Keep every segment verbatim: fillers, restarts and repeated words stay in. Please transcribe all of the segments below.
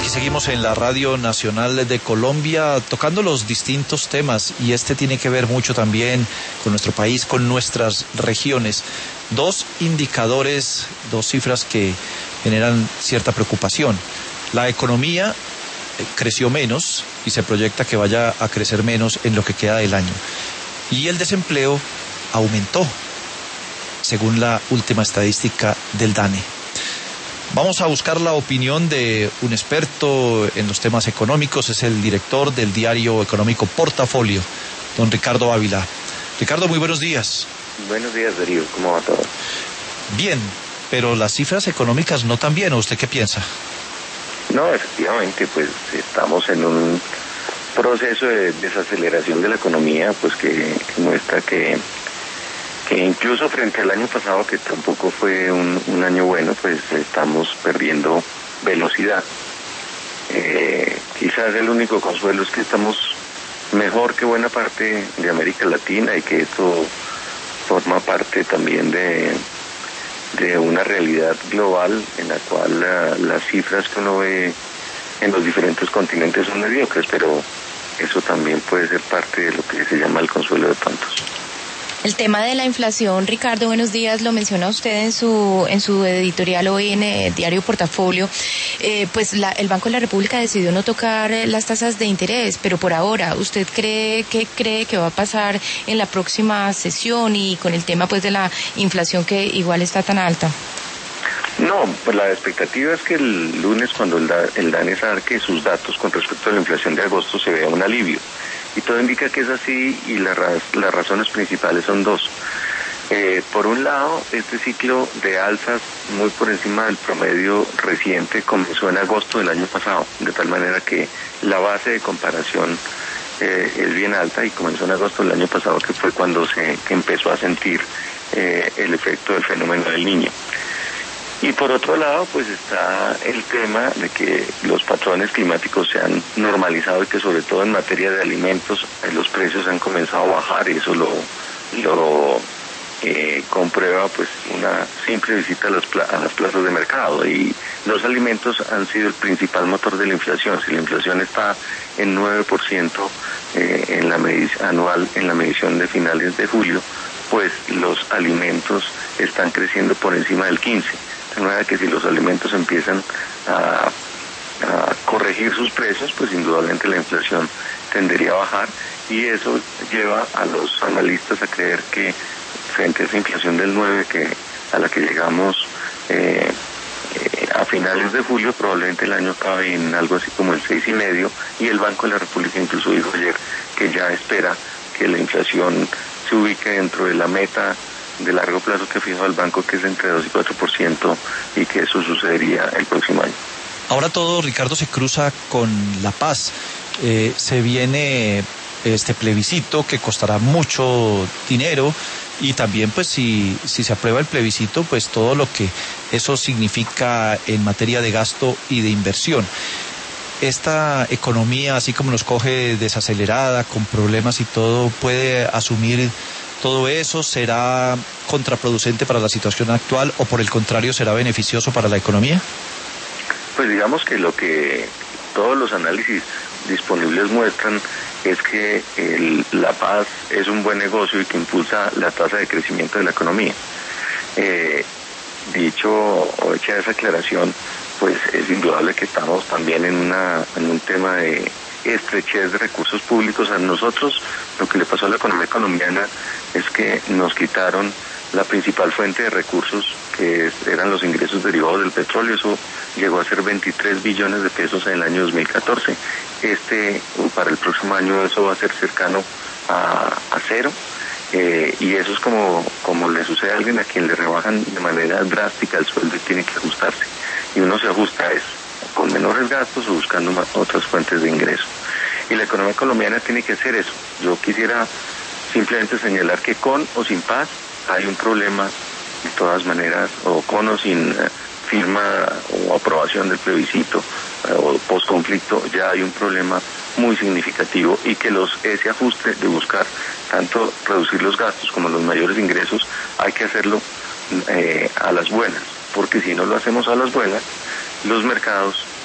seguimos en la Radio Nacional de Colombia tocando los distintos temas, y este tiene que ver mucho también con nuestro país, con nuestras regiones. Dos indicadores, dos cifras que generan cierta preocupación. La economía creció menos y se proyecta que vaya a crecer menos en lo que queda del año. Y el desempleo aumentó, según la última estadística del DANE. Vamos a buscar la opinión de un experto en los temas económicos, es el director del diario económico Portafolio, don Ricardo Ávila. Ricardo, muy buenos días. Buenos días, Darío, ¿cómo va todo? Bien, pero las cifras económicas no tan bien, ¿o usted qué piensa? No, efectivamente, pues estamos en un proceso de desaceleración de la economía, pues que muestra que que incluso frente al año pasado, que tampoco fue un, un año bueno, pues estamos perdiendo velocidad. Eh, quizás el único consuelo es que estamos mejor que buena parte de América Latina y que esto forma parte también de, de una realidad global en la cual la, las cifras que uno ve en los diferentes continentes son mediocres, pero eso también puede ser parte de lo que se llama el consuelo de tontos. El tema de la inflación, Ricardo, buenos días, lo menciona usted en su en su editorial hoy en el diario Portafolio. Eh, pues la, el Banco de la República decidió no tocar las tasas de interés, pero por ahora, ¿usted cree que cree que va a pasar en la próxima sesión y con el tema pues de la inflación que igual está tan alta? No, pues la expectativa es que el lunes, cuando el, el DANE saque sus datos con respecto a la inflación de agosto, se vea un alivio. Y todo indica que es así, y la, las razones principales son dos. Eh, por un lado, este ciclo de alzas muy por encima del promedio reciente comenzó en agosto del año pasado, de tal manera que la base de comparación eh, es bien alta, y comenzó en agosto del año pasado, que fue cuando se que empezó a sentir eh, el efecto del fenómeno del Niño. Y por otro lado, pues está el tema de que los patrones climáticos se han normalizado y que sobre todo en materia de alimentos eh, los precios han comenzado a bajar, y eso lo, lo eh, comprueba pues una simple visita a las, a las plazas de mercado. Y los alimentos han sido el principal motor de la inflación. Si la inflación está en nueve por ciento eh, en la medición anual en la medición de finales de julio, pues los alimentos están creciendo por encima del quince por ciento. De manera que si los alimentos empiezan a, a corregir sus precios, pues indudablemente la inflación tendería a bajar, y eso lleva a los analistas a creer que frente a esa inflación del nueve que a la que llegamos eh, eh, a finales de julio, probablemente el año acabe en algo así como el seis y medio, y el Banco de la República incluso dijo ayer que ya espera que la inflación se ubique dentro de la meta de largo plazo que fijó el banco, que es entre dos y cuatro por ciento, y que eso sucedería el próximo año. Ahora todo, Ricardo, se cruza con la paz. Eh, se viene este plebiscito que costará mucho dinero, y también pues si, si se aprueba el plebiscito, pues todo lo que eso significa en materia de gasto y de inversión. Esta economía, así como nos coge desacelerada, con problemas y todo, ¿puede asumir todo eso? ¿Será contraproducente para la situación actual, o por el contrario será beneficioso para la economía? Pues digamos que lo que todos los análisis disponibles muestran es que el, la paz es un buen negocio y que impulsa la tasa de crecimiento de la economía. Eh, dicho o hecha esa aclaración, pues es indudable que estamos también en, una, en un tema de estrechez de recursos públicos. A nosotros lo que le pasó a la economía colombiana es que nos quitaron la principal fuente de recursos, que eran los ingresos derivados del petróleo. Eso llegó a ser veintitrés billones de pesos en el año dos mil catorce. Este, para el próximo año eso va a ser cercano a, a cero. Eh, y eso es como, como le sucede a alguien a quien le rebajan de manera drástica el sueldo y tiene que ajustarse. Y uno se ajusta a eso, con menores gastos o buscando más, otras fuentes de ingreso. Y la economía colombiana tiene que hacer eso. Yo quisiera simplemente señalar que con o sin paz hay un problema de todas maneras, o con o sin eh, firma o aprobación del plebiscito eh, o posconflicto, ya hay un problema muy significativo, y que los ese ajuste de buscar tanto reducir los gastos como los mayores ingresos hay que hacerlo eh, a las buenas, porque si no lo hacemos a las buenas, los mercados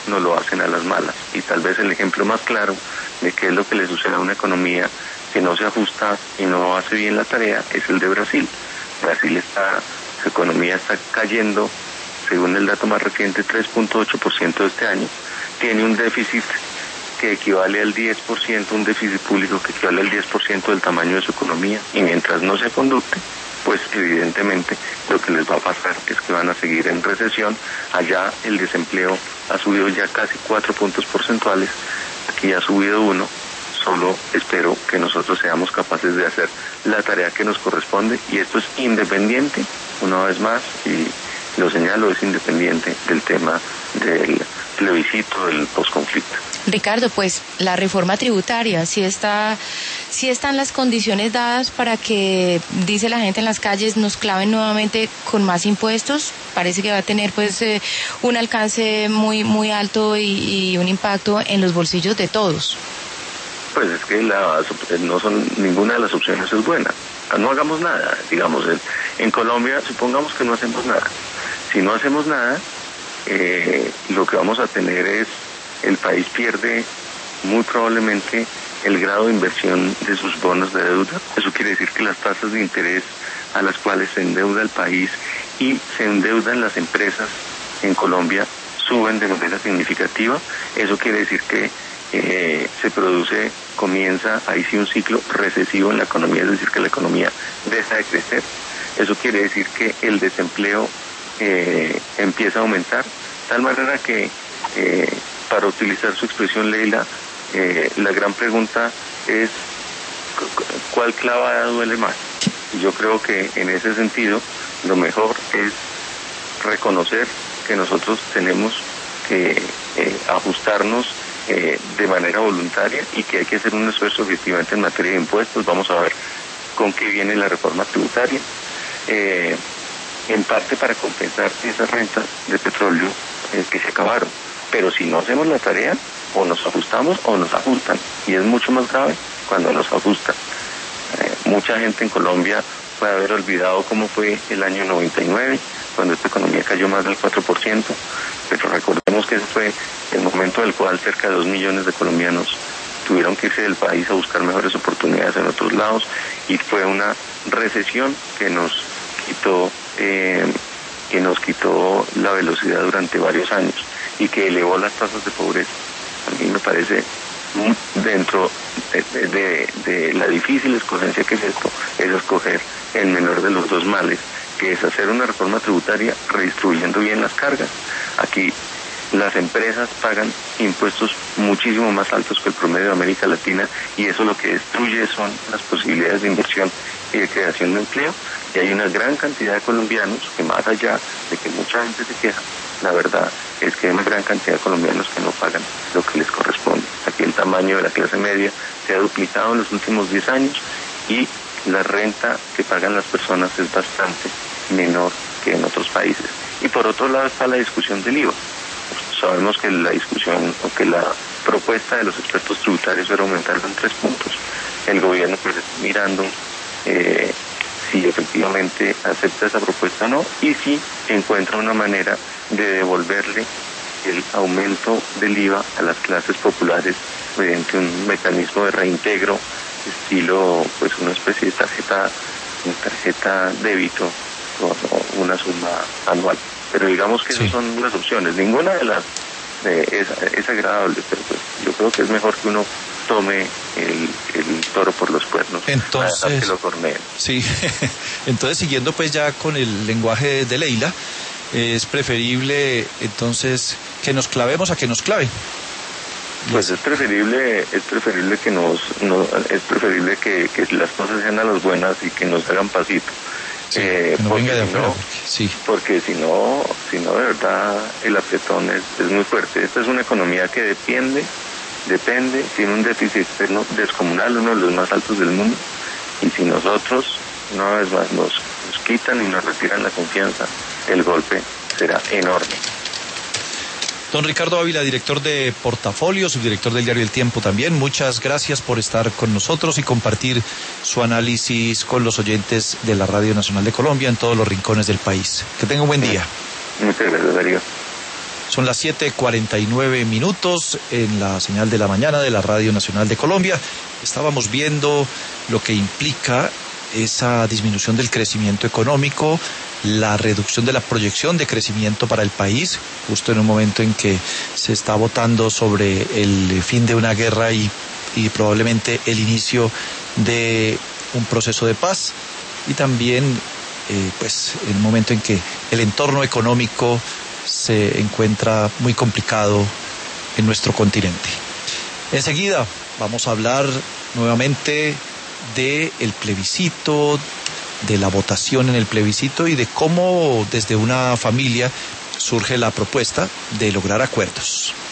nos lo hacen a las malas. Y tal vez el ejemplo más claro de qué es lo que le sucede a una economía que no se ajusta y no hace bien la tarea es el de Brasil. Brasil está, su economía está cayendo, según el dato más reciente, tres punto ocho por ciento de este año. Tiene un déficit que equivale al diez por ciento, un déficit público que equivale al diez por ciento del tamaño de su economía. Y mientras no se conducte, pues evidentemente lo que les va a pasar es que van a seguir en recesión. Allá el desempleo ha subido ya casi cuatro puntos porcentuales, aquí ha subido uno. Solo espero que nosotros seamos capaces de hacer la tarea que nos corresponde, y esto es independiente, una vez más, y lo señalo, es independiente del tema del plebiscito, del posconflicto. Ricardo, pues la reforma tributaria, si está, si están las condiciones dadas para que, dice la gente en las calles, nos claven nuevamente con más impuestos. Parece que va a tener pues eh, un alcance muy muy alto y, y un impacto en los bolsillos de todos. Pues es que la, no son, ninguna de las opciones es buena. No hagamos nada, digamos, en, en Colombia supongamos que no hacemos nada. Si no hacemos nada, eh, lo que vamos a tener es, el país pierde muy probablemente el grado de inversión de sus bonos de deuda. Eso quiere decir que las tasas de interés a las cuales se endeuda el país y se endeudan las empresas en Colombia suben de manera significativa. Eso quiere decir que eh, se produce, comienza ahí sí un ciclo recesivo en la economía, es decir, que la economía deja de crecer. Eso quiere decir que el desempleo eh, empieza a aumentar, tal manera que, eh, para utilizar su expresión, Leila, eh, la gran pregunta es ¿cuál clavada duele más? Y yo creo que en ese sentido lo mejor es reconocer que nosotros tenemos que eh, ajustarnos eh, de manera voluntaria y que hay que hacer un esfuerzo efectivamente en materia de impuestos. Vamos a ver con qué viene la reforma tributaria, eh, en parte para compensar esas rentas de petróleo eh, que se acabaron. Pero si no hacemos la tarea, o nos ajustamos o nos ajustan, y es mucho más grave cuando nos ajustan. Eh, mucha gente en Colombia puede haber olvidado cómo fue el año noventa y nueve, cuando esta economía cayó más del cuatro por ciento, pero recordemos que ese fue el momento del cual cerca de dos millones de colombianos tuvieron que irse del país a buscar mejores oportunidades en otros lados, y fue una recesión que nos quitó eh, que nos quitó la velocidad durante varios años y que elevó las tasas de pobreza. A mí me parece, dentro de, de, de la difícil escogencia que es esto, es escoger el menor de los dos males, que es hacer una reforma tributaria redistribuyendo bien las cargas. Aquí las empresas pagan impuestos muchísimo más altos que el promedio de América Latina, y eso lo que destruye son las posibilidades de inversión y de creación de empleo. Y hay una gran cantidad de colombianos que, más allá de que mucha gente se queja, la verdad es que hay una gran cantidad de colombianos que no pagan lo que les corresponde. Aquí el tamaño de la clase media se ha duplicado en los últimos diez años y la renta que pagan las personas es bastante menor que en otros países. Y por otro lado está la discusión del I V A. Sabemos que la discusión o que la propuesta de los expertos tributarios era aumentarlo en tres puntos. El gobierno pues está mirando eh, si efectivamente acepta esa propuesta o no, y si encuentra una manera de devolverle el aumento del I V A a las clases populares mediante un mecanismo de reintegro, estilo pues una especie de tarjeta, una tarjeta débito o una suma anual. Pero digamos que sí, esas son las opciones. Ninguna de las eh, es, es agradable, pero pues yo creo que es mejor que uno tome el, el toro por los cuernos. Entonces, que lo corneen. Sí, entonces siguiendo pues ya con el lenguaje de Leila, es preferible entonces que nos clavemos a que nos claven. Pues es preferible, es preferible que nos, no, es preferible que, que las cosas sean a las buenas y que nos hagan pasito. Sí, eh, que no venga de afuera, no, sí. Porque si no, si no de verdad el apretón es, es muy fuerte. Esta es una economía que depende, depende, tiene un déficit externo descomunal, uno de los más altos del mundo, y si nosotros una vez más nos, nos quitan y nos retiran la confianza, el golpe será enorme. Don Ricardo Ávila, director de Portafolio, subdirector del diario El Tiempo también, muchas gracias por estar con nosotros y compartir su análisis con los oyentes de la Radio Nacional de Colombia en todos los rincones del país. Que tenga un buen día. Muchas gracias, Darío. Son las siete cuarenta y nueve minutos en la señal de la mañana de la Radio Nacional de Colombia. Estábamos viendo lo que implica esa disminución del crecimiento económico, la reducción de la proyección de crecimiento para el país, justo en un momento en que se está votando sobre el fin de una guerra y, y probablemente el inicio de un proceso de paz, y también eh, pues en un momento en que el entorno económico se encuentra muy complicado en nuestro continente. Enseguida vamos a hablar nuevamente del plebiscito, de la votación en el plebiscito y de cómo desde una familia surge la propuesta de lograr acuerdos.